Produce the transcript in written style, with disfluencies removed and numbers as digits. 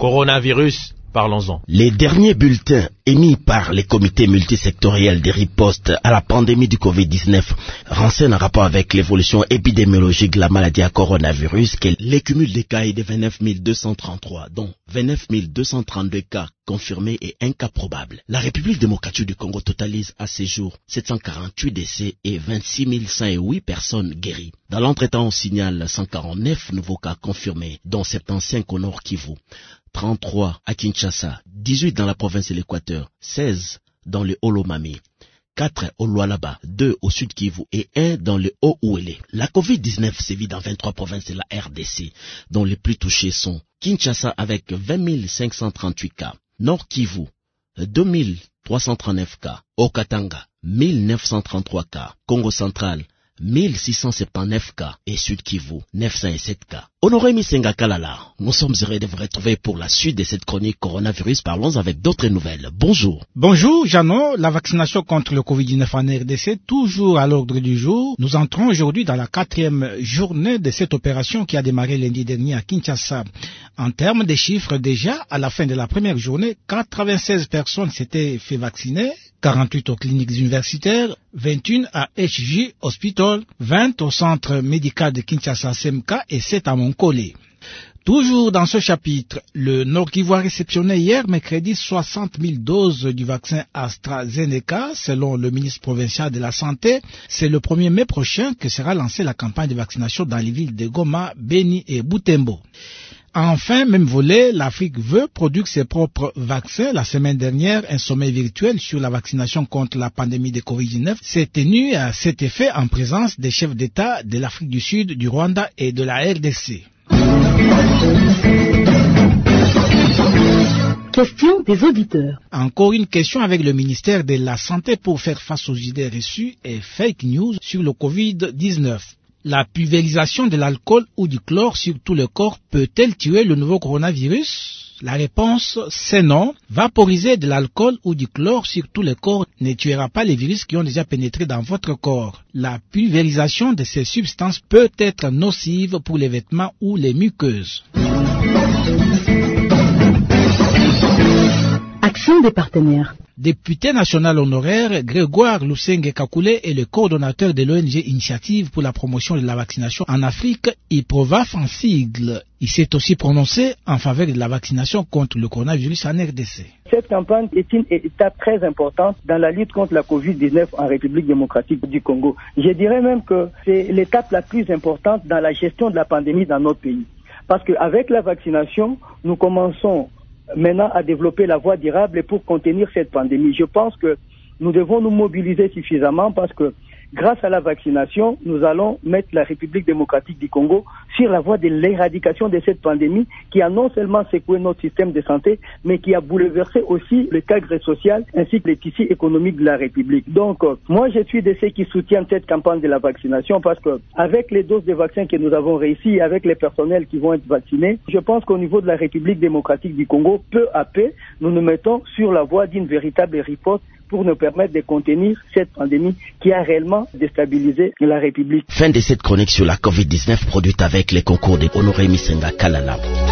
Coronavirus, parlons-en. Les derniers bulletins émis par les comités multisectoriels de riposte à la pandémie du Covid-19 renseignent en rapport avec l'évolution épidémiologique de la maladie à coronavirus que les cumuls des cas est de 29 233, dont 29 232 cas confirmés et un cas probable. La République démocratique du Congo totalise à ce jour 748 décès et 26 108 personnes guéries. Dans l'entretemps, on signale 149 nouveaux cas confirmés, dont 75 au Nord Kivu, 33 à Kinshasa, 18 dans la province de l'Équateur, 16 dans le Haut-Lomami, 4 au Lualaba, 2 au Sud Kivu et 1 dans le Haut-Ouélé. La Covid-19 sévit dans 23 provinces de la RDC, dont les plus touchées sont Kinshasa avec 20 538 cas, Nord Kivu, 2 339 cas, Haut-Katanga, 1 933 cas, Congo central, 1679 cas et Sud Kivu, 907 cas. Honoré Misenga Kalala, nous sommes heureux de vous retrouver pour la suite de cette chronique coronavirus. Parlons avec d'autres nouvelles. Bonjour. Bonjour, Jeannot. La vaccination contre le Covid-19 en RDC, toujours à l'ordre du jour. Nous entrons aujourd'hui dans la 4e journée de cette opération qui a démarré lundi dernier à Kinshasa. En termes de chiffres, déjà, à la fin de la première journée, 96 personnes s'étaient fait vacciner, 48 aux cliniques universitaires, 21 à HJ Hospital, 20 au centre médical de Kinshasa CMK et 7 à Monkole. Toujours dans ce chapitre, le Nord Kivu a réceptionné hier mercredi 60 000 doses du vaccin AstraZeneca. Selon le ministre provincial de la Santé, c'est le 1er mai prochain que sera lancée la campagne de vaccination dans les villes de Goma, Beni et Butembo. Enfin, même volet, l'Afrique veut produire ses propres vaccins. La semaine dernière, un sommet virtuel sur la vaccination contre la pandémie de Covid-19 s'est tenu à cet effet en présence des chefs d'État de l'Afrique du Sud, du Rwanda et de la RDC. Question des auditeurs. Encore une question avec le ministère de la Santé pour faire face aux idées reçues et fake news sur le Covid-19. La pulvérisation de l'alcool ou du chlore sur tout le corps peut-elle tuer le nouveau coronavirus? La réponse, c'est non. Vaporiser de l'alcool ou du chlore sur tout le corps ne tuera pas les virus qui ont déjà pénétré dans votre corps. La pulvérisation de ces substances peut être nocive pour les vêtements ou les muqueuses. Action des partenaires. Député national honoraire, Grégoire Lusenge Kakule est le coordonnateur de l'ONG Initiative pour la promotion de la vaccination en Afrique, IPROVAF en sigle. Il s'est aussi prononcé en faveur de la vaccination contre le coronavirus en RDC. Cette campagne est une étape très importante dans la lutte contre la Covid-19 en République démocratique du Congo. Je dirais même que c'est l'étape la plus importante dans la gestion de la pandémie dans notre pays. Parce qu'avec la vaccination, nous commençons maintenant à développer la voie durable pour contenir cette pandémie. Je pense que nous devons nous mobiliser suffisamment parce que grâce à la vaccination, nous allons mettre la République démocratique du Congo sur la voie de l'éradication de cette pandémie qui a non seulement secoué notre système de santé, mais qui a bouleversé aussi le cadre social ainsi que les tissus économiques de la République. Donc, moi, je suis de ceux qui soutiennent cette campagne de la vaccination parce que avec les doses de vaccins que nous avons réussi, avec les personnels qui vont être vaccinés, je pense qu'au niveau de la République démocratique du Congo, peu à peu, nous nous mettons sur la voie d'une véritable riposte pour nous permettre de contenir cette pandémie qui a réellement déstabilisé la République. Fin de cette chronique sur la Covid-19 produite avec les concours de Honoré Misenga Kalala.